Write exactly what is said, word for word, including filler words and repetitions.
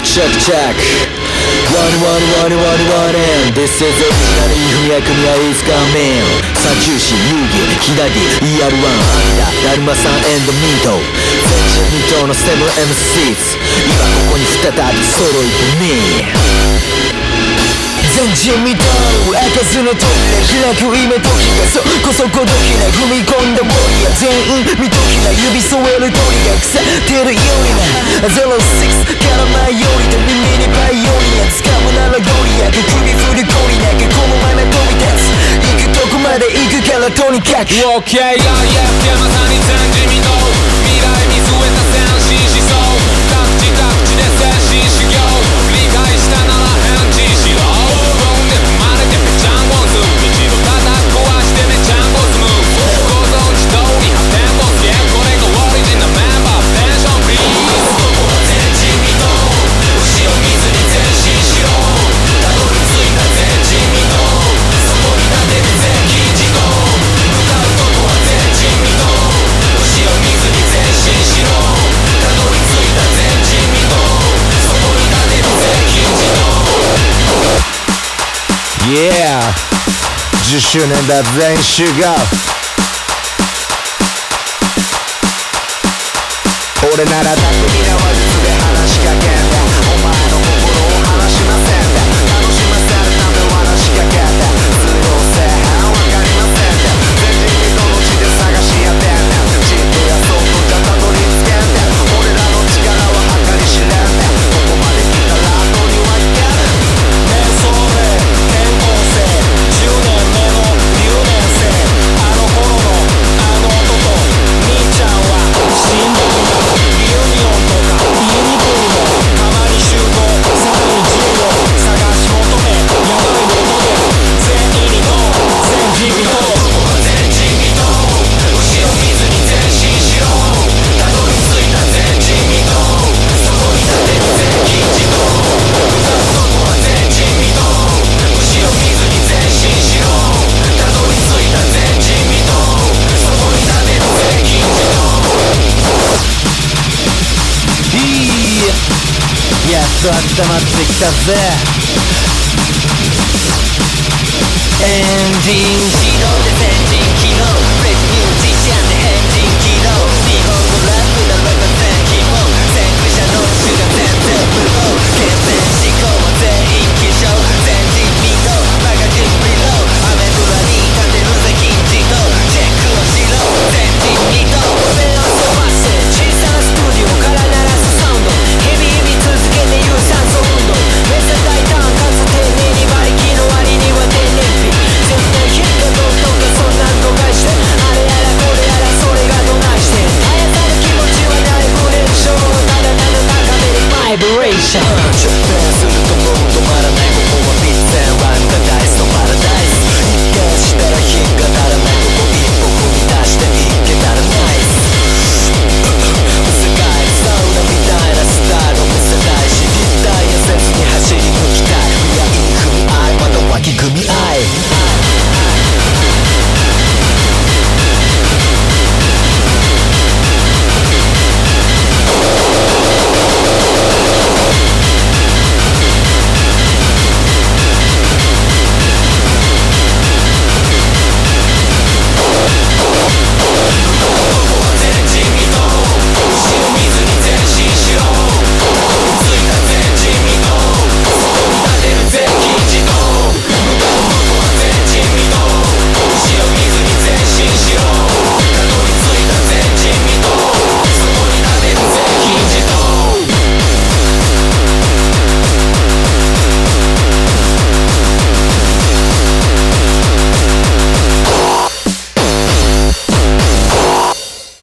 check check one one one one one and this is original 踏み役にはいつかメン三中心遊戯左 イーアールワン アンダダルマさん and ミート前人未到の セブンエムシーズ 今ここに再び揃い踏み前人未到開かずの扉開く夢時がそこそこどきな踏み込んだウォリア全員見ときな指添える鳥が腐ってるようになゼロシックスから前よりと耳にバイオリア掴むならゴリア首振りゴリなきこのまま飛び立つ行くとこまで行くからとにかく OK ややまさに前人未到未来見据えた先進思想各地各地で先進修行理解したなら返事しろ Yeah じゅっしゅうねんだ全員集合俺なら巧みな話術で話しかけんだお前の心を話しませんだ楽しませるため話しかけんだ通用性わかりませんだ前人未到の地で探し当てんだじっとやそうとじゃたどり着けんだ俺らの力は計り知れんだここまで来たら後にはいける瞑想でじゅうねんめの留年生あの頃のあの音と兄ちゃんは死んでるがリユニオンとか家に来るのたまに集合さらに自由を探し求めやばい音で全員にの全人未到全人未到後ろ見ずに前進しろたどり着いた前人未到そこに立てる全金自動向かうとこは前人未到後ろ見ずに前進しろたどり着いた前人未到そこに立てる全金自動いやっと温まってきたぜエンディンしろで前人機能レジミュージシャンでエンディン機能日本語ラップならば全希望先駆者の種が全然無謀健全思考は全員起床前人未到マガジンリローアメブラに立てるぜ金字塔チェックをしろ前人未到目を飛ばせ小さなスタジオから鳴らすサウンド日々日々続けて有酸素運動目指大胆かつ丁寧に馬力の割には低燃費絶対ヒットどうとかそんなん誤解してあれやらこれやらそれがどないして絶やさる気持ちはないブレーションただただ高めにバイブレーション